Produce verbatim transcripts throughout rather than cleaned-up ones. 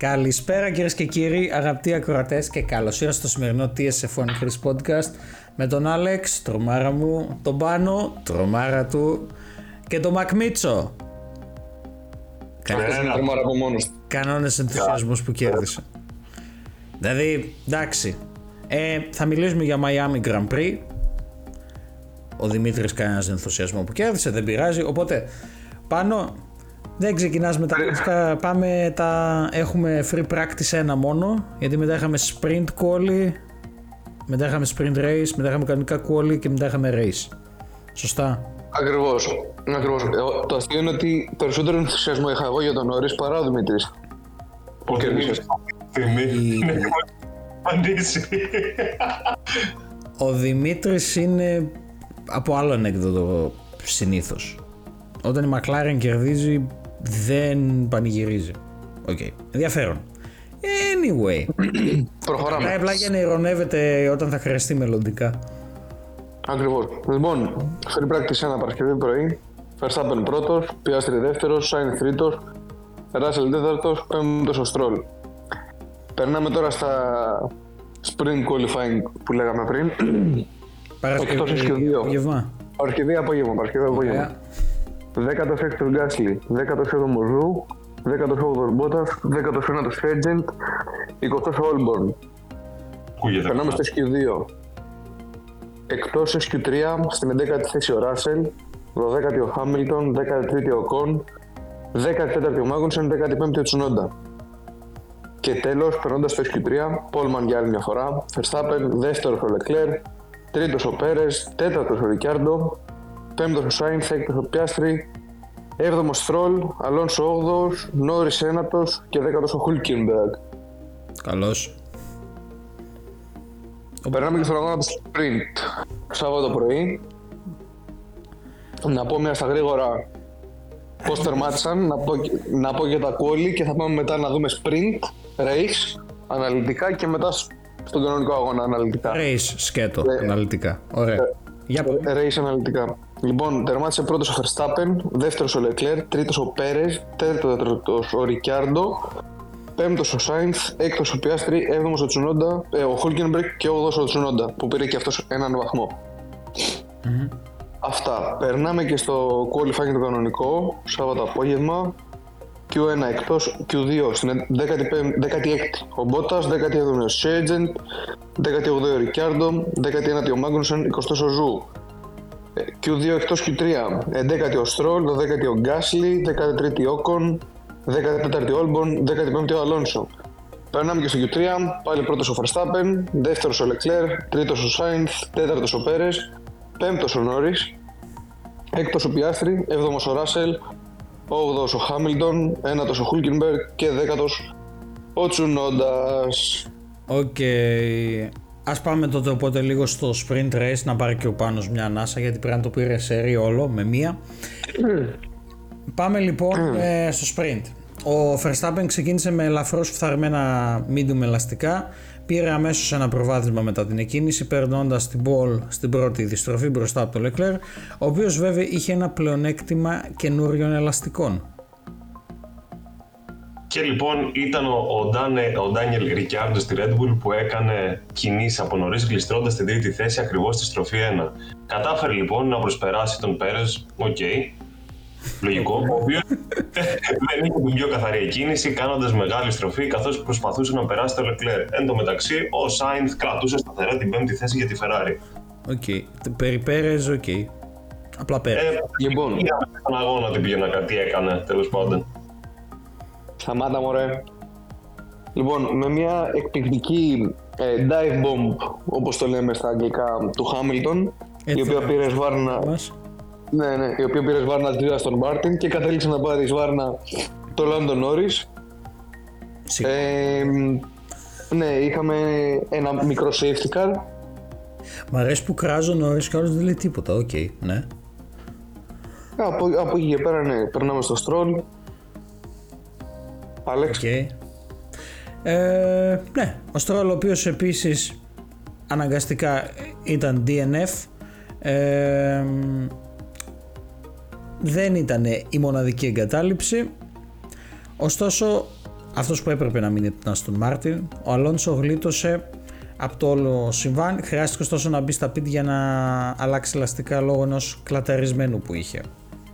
Καλησπέρα κυρίες και κύριοι, αγαπητοί ακροατές, και καλώς ήρθατε στο σημερινό τι ες εφ ένα Chris Podcast με τον Άλεξ, τρομάρα μου, τον Πάνο, τρομάρα του, και τον Μακμίτσο. Κανόνες ενθουσιασμούς που κέρδισε. Δηλαδή, εντάξει, ε, θα μιλήσουμε για Miami Grand Prix. Ο Δημήτρης κανένας ενθουσιασμό που κέρδισε, δεν πειράζει, οπότε Πάνο, δεν ξεκινάς με τα κλασικά, πάμε τα... έχουμε free practice ένα μόνο, γιατί μετά είχαμε sprint quali, μετά είχαμε sprint race, μετά είχαμε κανονικά quali και μετά είχαμε race. Σωστά? Ακριβώς, ακριβώς. Το αστείο είναι ότι περισσότερο ενθουσιασμό είχα εγώ για τον Νόρις παρά ο Δημήτρης. Ο Δημήτρης. Ο Δημήτρης είναι από άλλο ανέκδοτο συνήθως. Όταν η McLaren κερδίζει δεν πανηγυρίζει. Οκ, okay. Ενδιαφέρον. Anyway, προχωράμε. Τα απλά για να ειρωνεύεται όταν θα χρειαστεί μελλοντικά. Ακριβώς. Λοιπόν, free practice ένα Παρασκευή πρωί. Verstappen πρώτος, Piastri δεύτερος, Sainz τρίτος, Russell τέταρτος, πέμπτος ο Stroll. Περνάμε τώρα στα sprint qualifying που λέγαμε πριν. Παρασκευή απόγευμα. Παρασκευή απόγευμα, Παρασκευή απόγευμα. δέκατος έκτος Gasly, δέκατος έβδομος Ζου, δέκατος όγδοος Bottas, δέκατος ένατος Sargent, εικοστός Όλμπορν. Περνάμε στο ες κιου δύο. Εκτός ες κιου τρία, στην έντεκατη θέση ο Russell, δωδέκατη ο Hamilton, δέκατη τρίτη ο Ocon, δέκατη τέταρτη ο Magnussen, δέκατη πέμπτη ο Tsunoda. Και τέλος, περνώντας στο ες κιου τρία, Πόλμαν για άλλη μια φορά, Verstappen, δεύτερος ο Leclerc, τρίτος ο Πέρες, τέταρτος ο Ricciardo, πέμπτος ο Sainz, έκτος ο Piastri, έβδομος Stroll, Alonso όγδοος, Norris ένατος και δέκατος ο Hülkenberg. Καλώς. Περνάμε και στον αγώνα του sprint. Σάββατο πρωί. Να πω μια στα γρήγορα πώς τερμάτισαν, να πω, να πω για τα quali και θα πάμε μετά να δούμε sprint, race, αναλυτικά και μετά στον κανονικό αγώνα αναλυτικά. Race σκέτο, ε, αναλυτικά. Ωραία. Ε, για race αναλυτικά. Λοιπόν, τερμάτισε πρώτος ο Verstappen, δεύτερος ο Leclerc, τρίτος ο Πέρες, τέταρτος ο Ricciardo, πέμπτος ο Sainz, έκτος ο Piastri, έβδομος ο Tsunoda, ε, ο Hülkenberg και όγδοος ο Tsunoda που πήρε και αυτός έναν βαθμό. Mm-hmm. Αυτά. Περνάμε και στο qualifying το κανονικό, Σάββατο απόγευμα. κιου ένα εκτός, κιου δύο στην δέκατη έκτη ο Bottas, δέκατη έβδομη ο Sargent, δέκατη όγδοη ο Ricciardo, δέκατη ένατη ο Magnussen, εικοστός ο Ζου. κιου δύο εκτός κιου τρία, έντεκατη ο Stroll, δωδέκατη ο Gasly, δέκατη τρίτη ο Ocon, δέκατη τέταρτη ο Albon, δέκατη πέμπτη ο Alonso. Περνάμε και στο κιου τρία, πάλι πρώτος ο Verstappen, δεύτερος ο Leclerc, τρίτος ο Sainz, τέταρτος ο Πέρες, πέμπτος ο Norris, έκτος ο Piastri, έβδομος ο Russell, όγδοος ο Hamilton, ένατος ο Hülkenberg και δέκατος ο Tsunodas. Οκ. Okay. Ας πάμε τότε οπότε λίγο στο sprint race, να πάρει και ο Πάνος μια ανάσα, γιατί πρέπει να το πήρε σερί όλο με μία. Mm. Πάμε λοιπόν mm. ε, στο sprint. Ο Verstappen ξεκίνησε με ελαφρώς φθαρμένα medium ελαστικά. Πήρε αμέσως ένα προβάδισμα μετά την εκκίνηση, περνώντας την ball στην πρώτη διστροφή μπροστά από τον Leclerc, ο οποίος βέβαια είχε ένα πλεονέκτημα καινούριων ελαστικών. Και λοιπόν ήταν ο, ο Daniel Ricciardo στη Red Bull που έκανε κινήσεις από νωρίς, γλιστρώντας την τρίτη θέση ακριβώς στη στροφή ένα. Κατάφερε λοιπόν να προσπεράσει τον Πέρες, οκ, okay, λογικό, ο οποίος δεν είχε την πιο καθαρή εκκίνηση, κάνοντας μεγάλη στροφή καθώς προσπαθούσε να περάσει το Leclerc. Εν τω μεταξύ, ο Sainz κρατούσε σταθερά την πέμπτη θέση για τη Ferrari. Οκ, okay. Περί Πέρες, οκ. Okay. Απλά Πέρες. Ε, λοιπόν, είδαμε στον αγώνα τι πήγαινε, τι έκανε, τέλος πάντων. Σταμάτα μωρέ. Λοιπόν, με μια εκπληκτική ε, dive bomb, όπως το λέμε στα αγγλικά, του Hamilton, έτσι, η οποία πήρε σβάρνα... Ναι, ναι, η οποία πήρε σβάρνα της στον Μάρτιν και κατέληξε να πάρει σβάρνα το Lando Norris. Ε, ναι, είχαμε ένα μικρό safety car. Μ' αρέσει που κράζει ο Norris και άλλος δεν λέει τίποτα, οκ, okay, ναι. Από, από εκεί και πέρα, ναι, περνάμε στο Stroll. Άλεξ. Okay. Ε, ναι, ο Stroll, ο οποίος επίσης αναγκαστικά ήταν ντι εν εφ, ε, δεν ήταν η μοναδική εγκατάλειψη, ωστόσο αυτός που έπρεπε να μείνει ήταν στον Μάρτιν. Ο Αλόνσο γλίτωσε από το όλο συμβάν, χρειάστηκε ωστόσο να μπει στα πιτ για να αλλάξει ελαστικά λόγω ενός κλαταρισμένου που είχε.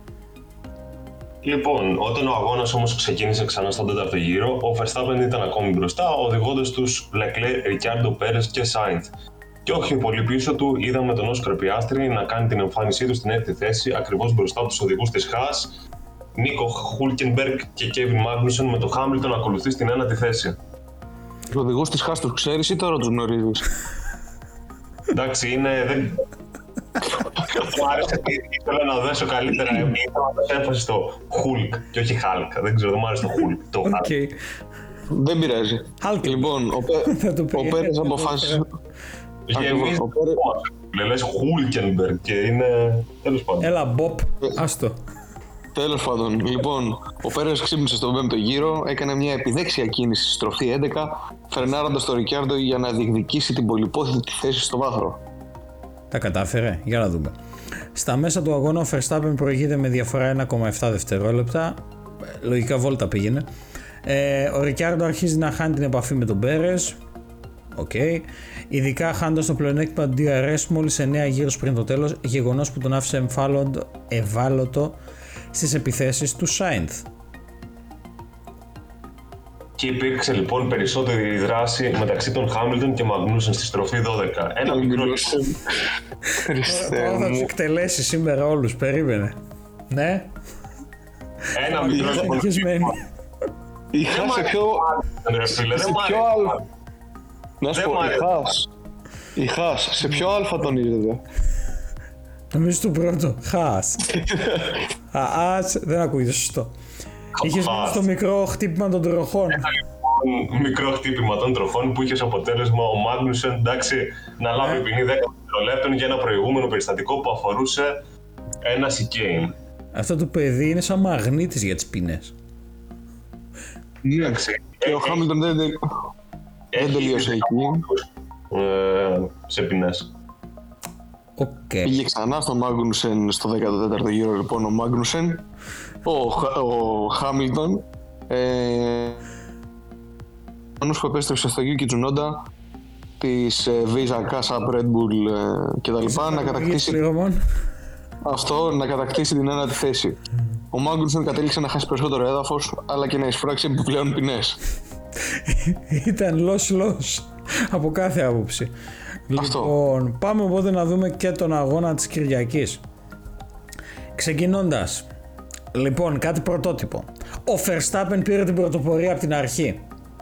Λοιπόν, όταν ο αγώνας όμως ξεκίνησε ξανά στον τέταρτο γύρο, ο Verstappen ήταν ακόμη μπροστά, οδηγώντας τους Leclerc, Ricciardo, Perez και Sainz. Και όχι πολύ πίσω του, είδαμε τον Όσκαρ Πιάστρι να κάνει την εμφάνισή του στην έκτη θέση, ακριβώς μπροστά από τους οδηγούς της Haas, Νίκο Χούλκενμπεργκ και Κέβιν Μάγνουσεν, με το Χάμιλτον να ακολουθεί στην ένατη θέση. Τους οδηγούς της Haas τους ξέρεις ή τώρα τους γνωρίζεις? Εντάξει, είναι... Δεν... Μου άρεσε ότι ήθελα να δώσω καλύτερα, ήθελα να δώσω έμφαση στο Hulk και όχι Hulk. Δεν ξέρω, δεν μου άρεσε το Hulk. Το Hulk. Okay. Δεν πειράζει. Hulk. Λοιπόν, ο, Πέ... ο Πέρες αποφάσισε... Γεμίζει λες Χούλκενμπεργκ και είναι... Τέλος πάντων. Έλα, Μποπ, άστο. Τέλος πάντων, λοιπόν, ο Πέρες ξύπνησε στον πέμπτο γύρο, έκανε μια επιδέξια κίνηση στη στροφή έντεκα, φρενάροντας τον Ρικιάρντο για να διεκδικήσει την πολυπόθητη θέση στο βάθρο. Τα κατάφερε, για να δούμε. Στα μέσα του αγώνα ο Verstappen προηγείται με διαφορά ένα κόμμα επτά δευτερόλεπτα, λογικά βόλτα πήγαινε. Ε, ο Ρικιάρντο αρχίζει να χάνει την επαφή με τον Πέρες. Οκ. Okay. Ειδικά χάνοντας το πλεονέκτημα του ντι αρ ες μόλις εννέα γύρους πριν το τέλος, γεγονός που τον άφησε ευάλωτο στις επιθέσεις του Sainz. Και υπήρξε λοιπόν περισσότερη δράση μεταξύ των Χάμιλτον και Μαγνούσεν στη στροφή δώδεκα. Ένα μικρό... Τώρα θα τους εκτελέσει σήμερα όλους, περίμενε. Ναι. Ένα μικρό... Είχα σε πιο... Σε πιο άλλο... Να σου πω, η Χάς, η Χάς, σε ποιο αλφα τονίζεται? Νομίζω του πρώτο, Χάς. Ας, δεν ακούγεται σωστό. Είχες μείνει στο μικρό χτύπημα των τροχών. Ένα λοιπόν μικρό χτύπημα των τροχών που είχε ως αποτέλεσμα ο Μάγνουσεν, εντάξει, να λάβει ποινή δέκα δευτερολέπτων για ένα προηγούμενο περιστατικό που αφορούσε ένα σικέιν. Αυτό το παιδί είναι σαν μαγνήτης για τις ποινές. Εντάξει, και ο Χάμιλτον δεν... Δεν τελείωσε εκεί. Ε, σε ποινές. Okay. Πήγε ξανά στο Μάγνουσεν στο δέκατο τέταρτο γύρο λοιπόν ο Μάγνουσεν. Ο, ο Χάμιλτον ε, που επέστρεψε στο Yuki Tsunoda της ε, Visa, Casa, Red Bull ε, και τα λοιπά να κατακτήσει αυτό, να κατακτήσει την ένατη θέση. Ο Μάγνουσεν κατέληξε να χάσει περισσότερο έδαφος αλλά και να εισπράξει επιπλέον ποινές. Ήταν λος-λος από κάθε άποψη. Αυτό. Λοιπόν, πάμε οπότε να δούμε και τον αγώνα της Κυριακής. Ξεκινώντας, λοιπόν, κάτι πρωτότυπο. Ο Verstappen πήρε την πρωτοπορία από την αρχή.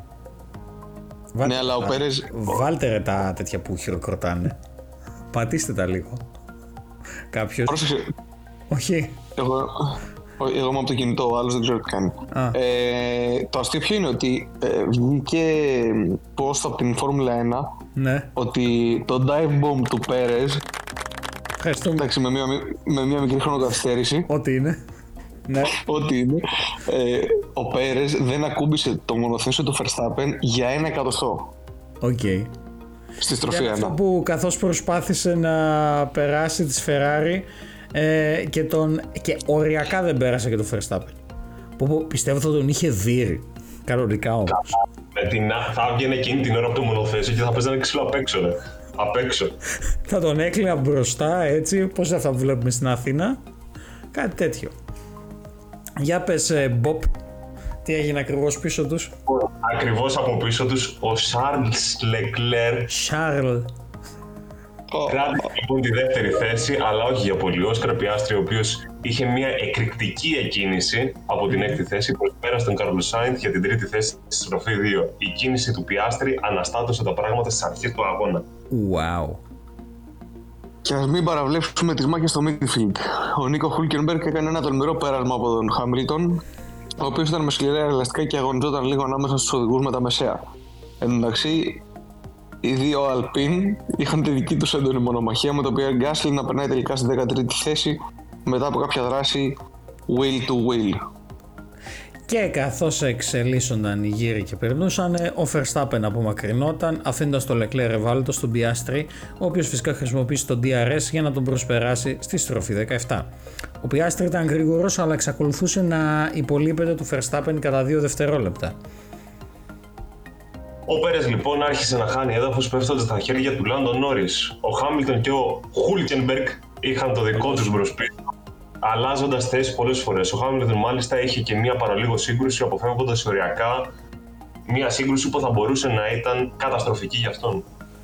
Βάλτε, ναι, αλλά ο Πέρες... Βάλτε ρε τα τέτοια που χειροκροτάνε. Πατήστε τα λίγο. Κάποιος. Πρόσεξε. Όχι. Εγώ... Εγώ είμαι από το κινητό, ο άλλος δεν ξέρω τι κάνει. Ε, το αστείο ποιο είναι ότι ε, βγήκε post από την Φόρμουλα ένα, ναι, ότι το dive bomb του Πέρες, εντάξει, με μια, με μια μικρή χρονοκαθυστέρηση, ό,τι είναι, ναι, ό,τι είναι, ε, ο Πέρες δεν ακούμπησε το μονοθέσιο του Verstappen για ένα εκατοστό. Οκ. Okay. Στη στροφή ένα. Αυτό που καθώς προσπάθησε να περάσει της Ferrari, Ε, και, τον, και οριακά δεν πέρασε και το Verstappen. Που, που πιστεύω θα τον είχε δει κανονικά όμως. Με την, θα έβγαινε εκείνη την ώρα από το μονοθέσιο και θα παίζανε ξύλο απ' έξω, ρε. Απ' έξω. Θα τον έκλεινα μπροστά έτσι, πώς αυτά που βλέπουμε στην Αθήνα. Κάτι τέτοιο. Για πες Μπομπ, τι έγινε ακριβώς πίσω τους? Ακριβώς από πίσω τους ο Charles Leclerc. Charles. Κράτησε λοιπόν τη δεύτερη θέση, αλλά όχι για πολύ. Ο Όσκαρ Πιάστρι, ο οποίος είχε μια εκρηκτική εκκίνηση από την έκτη θέση, προσπέρασε τον Κάρλος Σάινθ για την τρίτη θέση στη στροφή δύο. Η κίνηση του Πιάστρι αναστάτωσε τα πράγματα στις αρχές του αγώνα. Wow. Και ας μην παραβλέψουμε τις μάχες στο midfield. Ο Νίκο Χούλκενμπεργκ έκανε ένα τολμηρό πέρασμα από τον Χάμιλτον, ο οποίος ήταν με σκληρά ελαστικά και αγωνιζόταν λίγο ανάμεσα στους οδηγούς με τα μεσαία. Εν τω μεταξύ, οι δύο Αλπίν είχαν τη δική τους έντονη μονομαχία, με το οποίο Γκάσλι να περνάει τελικά στη δεκατρίτη θέση μετά από κάποια δράση wheel to wheel. Και καθώς εξελίσσονταν οι γύροι και περνούσαν, ο Verstappen απομακρυνόταν, αφήνοντας το Leclerc ευάλωτο στον Piastri, ο οποίος φυσικά χρησιμοποίησε το ντι αρ ες για να τον προσπεράσει στη στροφή δεκαεπτά. Ο Piastri ήταν γρήγορος, αλλά εξακολουθούσε να υπολείπεται του Verstappen κατά δύο δευτερόλεπτα. Ο Πέρες λοιπόν άρχισε να χάνει έδαφος πέφτοντας στα χέρια του Λάντο Νόρις. Ο Χάμιλτον και ο Χούλκενμπεργκ είχαν το δικό τους μπρος-πίσω, αλλάζοντας θέσεις πολλές φορές. Ο Χάμιλτον μάλιστα είχε και μία παραλίγο σύγκρουση, αποφεύγοντας οριακά μία σύγκρουση που θα μπορούσε να ήταν καταστροφική για αυτόν.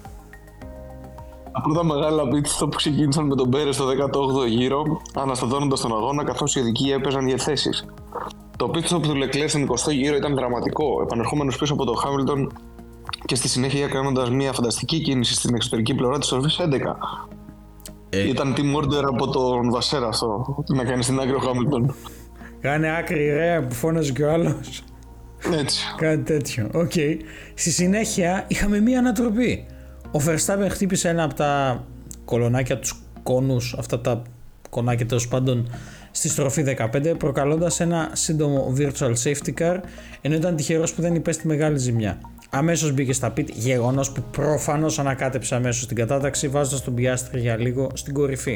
Τα πρώτα μεγάλα pit stop που ξεκίνησαν με τον Πέρες στο δέκατο όγδοο γύρο, αναστατώνοντας τον αγώνα καθώς οι ειδικοί έπαιζαν για θέσεις. Το pit stop του Leclerc στον εικοστό γύρο ήταν δραματικό, επανερχόμενος πίσω από τον Hamilton και στη συνέχεια κάνοντας μια φανταστική κίνηση στην εξωτερική πλευρά της στροφής έντεκα. Ε, ήταν team order από τον Βασέρα αυτό, να κάνει στην άκρη ο Hamilton. Κάνε άκρη ρε που φώναζε και ο άλλος. Έτσι. Κάτι τέτοιο. Οκ. Okay. Στη συνέχεια είχαμε μία ανατροπή. Ο Verstappen χτύπησε ένα από τα κολονάκια, τους κόνους, αυτά τα κονάκια τέλος πάντων, στη στροφή δεκαπέντε, προκαλώντας ένα σύντομο virtual safety car, ενώ ήταν τυχερός που δεν υπέστη μεγάλη ζημιά. Αμέσως μπήκε στα pit, γεγονός που προφανώς ανακάτεψε αμέσως την κατάταξη, βάζοντας τον Piastri για λίγο στην κορυφή.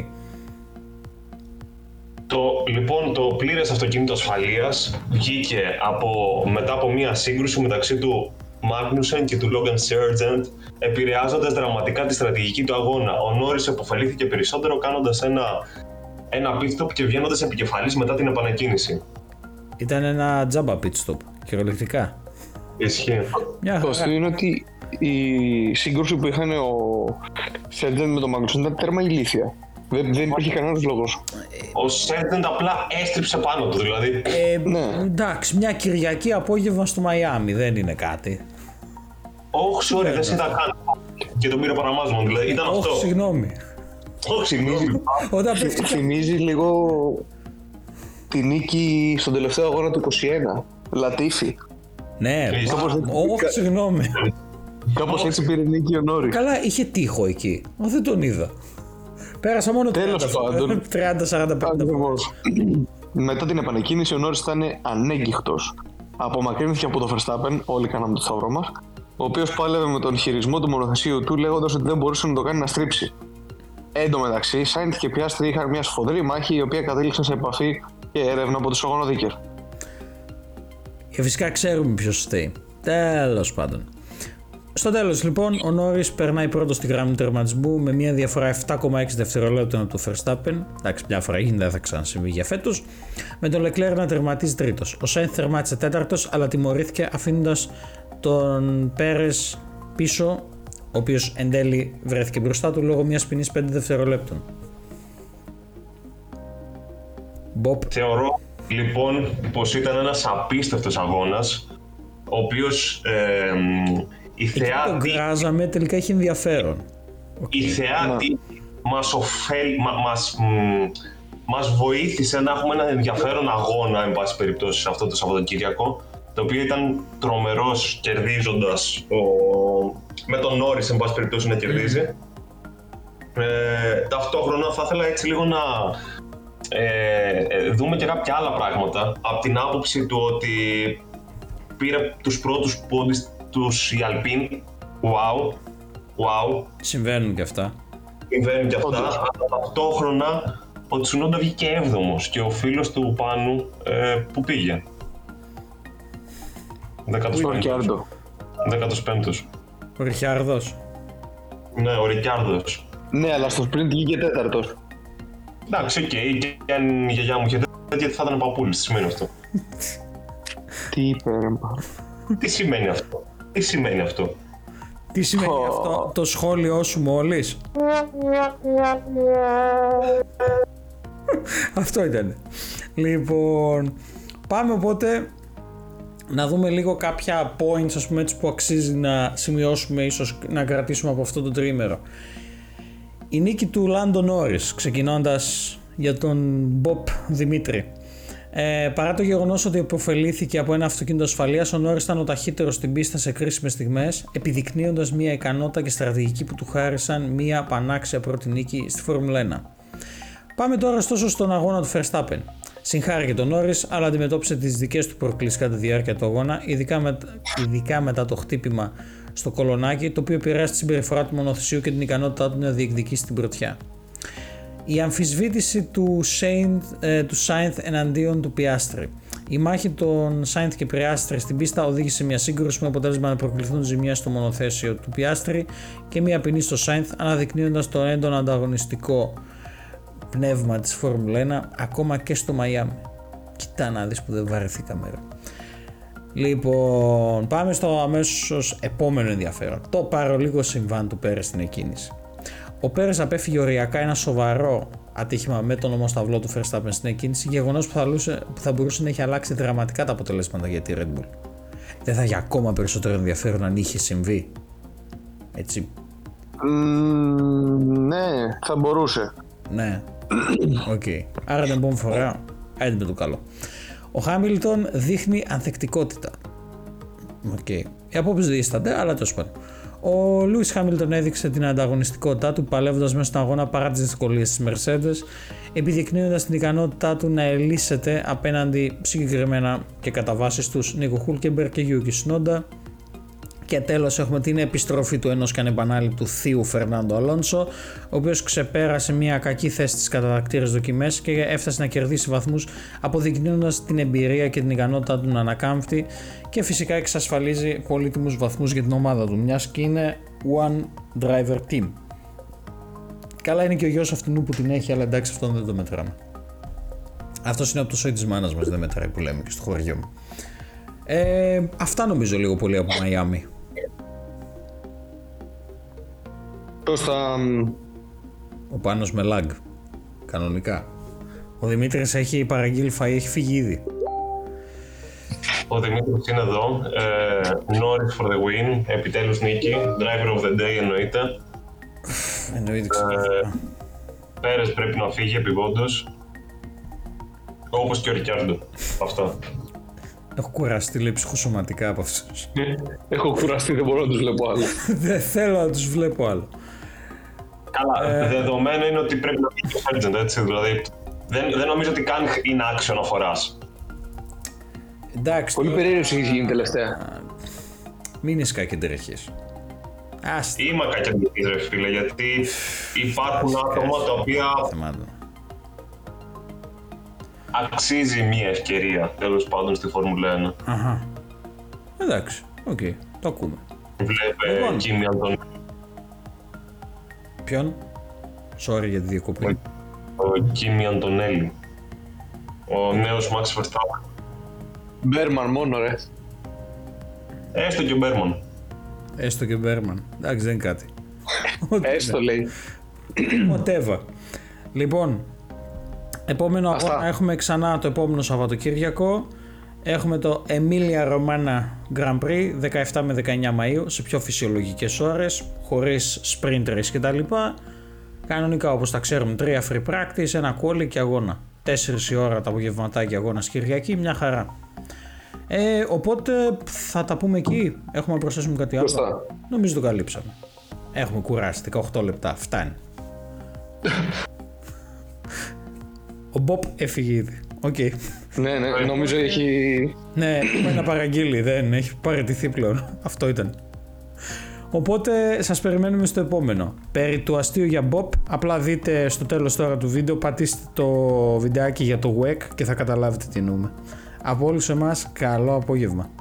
Το, λοιπόν, το πλήρες αυτοκίνητο ασφαλείας βγήκε από, μετά από μια σύγκρουση μεταξύ του Magnussen και του Logan Sargent, επηρεάζοντας δραματικά τη στρατηγική του αγώνα. Ο Νόρις επωφελήθηκε περισσότερο κάνοντας ένα, ένα pit stop και βγαίνοντας επικεφαλής μετά την επανεκκίνηση. Ήταν ένα τζάμπα pit stop, κυριολεκτικά. Ισχύει. Το αστείο είναι ότι η σύγκρουση που είχαν ο Sargent με τον Magnussen ήταν τέρμα ηλίθια. Δεν, δεν υπήρχε κανένας λόγος. Ο Sargent απλά έστριψε πάνω του, δηλαδή. Ε, ναι. Εντάξει, μια Κυριακή απόγευμα στο Μαϊάμι δεν είναι κάτι. Όχι, sorry, δεν ήταν καν. Και τον πήρε παραμάζον, δηλαδή ήταν αυτό. Όχι, συγγνώμη. Όχι, συγγνώμη. Θυμίζει λίγο τη νίκη στον τελευταίο αγώνα του είκοσι ένα. Λατίφι. Ναι, όχι, συγγνώμη. Κάπως έτσι πήρε νίκη ο Νόρις. Καλά, είχε τείχο εκεί. Μα δεν τον είδα. Πέρασα μόνο τριάντα σαράντα πέντε. Μετά την επανεκκίνηση ο Νόρις ήταν ανέγκυχτος. Απομακρύνθηκε από το Verstappen, όλοι κάναμε το σταυρό μας, ο οποίος πάλευε με τον χειρισμό του μονοθεσίου του, λέγοντας ότι δεν μπορούσε να το κάνει να στρίψει. Εν τω μεταξύ, Sainz και Piastri είχαν μια σφοδρή μάχη, η οποία κατέληξε σε επαφή και έρευνα από τους αγωνοδίκες. Και φυσικά ξέρουμε ποιος φταίει. Τέλος πάντων. Στο τέλος λοιπόν, ο Νόρις περνάει πρώτος στη γραμμή τερματισμού με μια διαφορά επτά κόμμα έξι δευτερολέπτων από το Verstappen. Εντάξει, μια φορά έγινε, δεν θα ξανασυμβεί για φέτος. Με τον Leclerc να τερματίζει τρίτος. Ο Sainz τερμάτισε τέταρτος, αλλά τιμωρήθηκε αφήνοντας τον Πέρες πίσω, ο οποίος εν τέλει βρέθηκε μπροστά του λόγω μιας ποινής πέντε δευτερολέπτων. Bob. Θεωρώ λοιπόν πως ήταν ένας απίστευτος αγώνας, ο οποίος ε, η θεάτη... Εκεί το γκράζαμε, τελικά έχει ενδιαφέρον. Η θεάτη μας, οφέλ, μα, μας, μ, μας βοήθησε να έχουμε έναν ενδιαφέρον αγώνα, εν πάση περιπτώσει, αυτό το Σαββατοκύριακο, το οποίο ήταν τρομερός, κερδίζοντας ο, με τον Νόρις, εν πάση περιπτώσει, να κερδίζει. Mm. Ε, ταυτόχρονα θα ήθελα έτσι λίγο να ε, δούμε και κάποια άλλα πράγματα, από την άποψη του ότι πήρε τους πρώτους πόντους τους η Alpine. Wow, wow. Συμβαίνουν και αυτά. Συμβαίνουν και αυτά, αλλά ταυτόχρονα ο Τσουνόντα βγήκε έβδομος και ο φίλος του Πάνου ε, που πήγε. Δέκατος πέμπτος. Ο Ριχιάρδος. Ναι, ο Ρικιάρδος. Ναι, αλλά στο sprint βγήκε τέταρτος. Εντάξει, οκ, okay. Και αν η γιαγιά μου είχε τέτοια θα ήταν παππούλης, τι σημαίνει αυτό. Τι είπε ρε μα. Τι σημαίνει αυτό. Τι σημαίνει αυτό. Τι σημαίνει oh. αυτό το σχόλιο σου μόλις. Αυτό ήταν. Λοιπόν, πάμε οπότε να δούμε λίγο κάποια points, ας πούμε, έτσι, που αξίζει να σημειώσουμε, ίσως να κρατήσουμε από αυτό το τρίμερο. Η νίκη του Λάντο Νόρις, ξεκινώντας για τον Μποπ Δημήτρη. Ε, παρά το γεγονός ότι υποφελήθηκε από ένα αυτοκίνητο ασφαλείας, ο Νόρις ήταν ο ταχύτερος στην πίστα σε κρίσιμες στιγμές, επιδεικνύοντας μια ικανότητα και στρατηγική που του χάρισαν μια πανάξια πρώτη νίκη στη Φόρμουλα ένα. Πάμε τώρα ωστόσο στον αγώνα του Verstappen. Συγχάρηκε τον Νόρις, αλλά αντιμετώπισε τις δικές του προκλήσεις κατά τη διάρκεια του αγώνα, ειδικά, με, ειδικά μετά το χτύπημα στο κολονάκι, το οποίο επηρέασε τη συμπεριφορά του μονοθεσίου και την ικανότητά του να διεκδικήσει την πρωτιά. Η αμφισβήτηση του Sainz, ε, του Sainz εναντίον του Piastri. Η μάχη των Σάινθ και Πιάστρη στην πίστα οδήγησε σε μια σύγκρουση με αποτέλεσμα να προκληθούν ζημιές στο μονοθέσιο του Πιάστρη και μια ποινή στο Σάινθ, αναδεικνύοντας το έντονο ανταγωνιστικό πνεύμα της Φόρμουλα ένα ακόμα και στο Μαϊάμι. Κοίτα να δεις που δεν βαρεθήκαμε. Λοιπόν, πάμε στο αμέσως επόμενο ενδιαφέρον. Το παρολίγο συμβάν του Πέρες στην εκκίνηση. Ο Πέρες απέφυγε οριακά ένα σοβαρό ατύχημα με τον ομοσταυλό του Verstappen στην εκκίνηση, γεγονός που θα, λούσε, που θα μπορούσε να έχει αλλάξει δραματικά τα αποτελέσματα για τη Red Bull. Δεν θα είχε ακόμα περισσότερο ενδιαφέρον αν είχε συμβεί. Έτσι. Mm, ναι, θα μπορούσε. Ναι. Οκ. Okay. Άρα την επόμενη φορά, άντε με το καλό. Ο Χάμιλτον δείχνει ανθεκτικότητα. Οκ. Okay. Οι απόψεις δίστανται, αλλά τέλος πάντων. Ο Λούις Χάμιλτον έδειξε την ανταγωνιστικότητά του παλεύοντας μέσα στον αγώνα παρά τις δυσκολίες της Mercedes, επιδεικνύοντας την ικανότητά του να ελύσεται απέναντι συγκεκριμένα και κατά βάση τους Νίκο Χούλκεμπεργκ και Γιούκι Τσουνόντα. Και τέλος έχουμε την επιστροφή του ενός και ανεπανάληπτου θείου Φερνάντο Αλόνσο, ο οποίος ξεπέρασε μια κακή θέση στις κατατακτήρες δοκιμές και έφτασε να κερδίσει βαθμούς, αποδεικνύοντας την εμπειρία και την ικανότητά του να ανακάμφτει και φυσικά εξασφαλίζει πολύτιμους βαθμούς για την ομάδα του, μιας και είναι one driver team. Καλά είναι και ο γιος αυτού που την έχει, αλλά εντάξει, αυτόν δεν το μετράμε. Αυτός είναι από το σόι της μάνας μας, δεν μετράει που λέμε και στο χωριό μου. Ε, αυτά νομίζω λίγο πολύ από Μαϊάμι. Πώς θα... Ο Πάνος με lag, κανονικά. Ο Δημήτρης έχει παραγγείλει φαΐ, έχει φύγει ήδη. Ο Δημήτρης είναι εδώ. Ε, Norris for the win. Επιτέλους νίκη. Driver of the day εννοείται. Εννοείται ξεκάθαρα. Ε, Πέρες πρέπει να φύγει επειγόντως. Όπως και ο Ρικιάρντο. Αυτό. Έχω κουραστεί λέει ψυχοσωματικά από αυτούς. Έχω κουραστεί, δεν μπορώ να τους βλέπω άλλο. Δεν θέλω να τους βλέπω άλλο. Καλά, ε... δεδομένο είναι ότι πρέπει να φύγει ο Σέρτζεντ, έτσι, δηλαδή δεν, δεν νομίζω ότι καν είναι άξιο να φοράς. Εντάξει. Πολύ το... περίεργος έχει γίνει τελευταία. Μην είσαι κακεντρεχής. Άστα. Είμαι κακεντρεχής ρε φίλε, γιατί υπάρχουν άτομα τα οποία αξίζει μια ευκαιρία τέλος πάντων στη Φόρμουλα ένα. Αχα. Εντάξει, οκ, okay, το ακούμε. Βλέπε λοιπόν. Κίμι Αντωνέλη. Ποιον? Sorry για τη διακοπή. Ο Κίμι Αντωνέλη. Ο νέος Max Verstappen. Μπέρμαν μόνο ρε. Έστω και ο Μπέρμαν. Έστω και ο Μπέρμαν. Εντάξει, δεν είναι κάτι. Έστω λέει. Whatever. Λοιπόν, επόμενο αγώνα έχουμε ξανά το επόμενο Σαββατοκύριακο. Έχουμε το Emilia Romagna Grand Prix δεκαεπτά με δεκαεννιά Μαΐου σε πιο φυσιολογικές ώρες, χωρίς sprint race κτλ. Κανονικά όπως τα ξέρουμε, τρία free practice, ένα quali και αγώνα. τέσσερις η ώρα τα απογευματάκια αγώνας Κυριακή, μια χαρά. Ε, οπότε θα τα πούμε εκεί. Έχουμε να προσθέσουμε κάτι άλλο? Σωστά. Νομίζω το καλύψαμε. Έχουμε κουράσει, δεκαοκτώ λεπτά, φτάνει. Ο Μπομπ έφυγε ήδη. Okay. Ναι, ναι, νομίζω έχει... Ναι, πάει να παραγγείλει, δεν έχει παραιτηθεί πλέον. Αυτό ήταν. Οπότε σας περιμένουμε στο επόμενο. Περί του αστείου για Μπομπ, απλά δείτε στο τέλος τώρα του βίντεο, πατήστε το βιντεάκι για το γουέκ και θα καταλάβετε τι εννοούμε. Από όλους εμάς, καλό απόγευμα.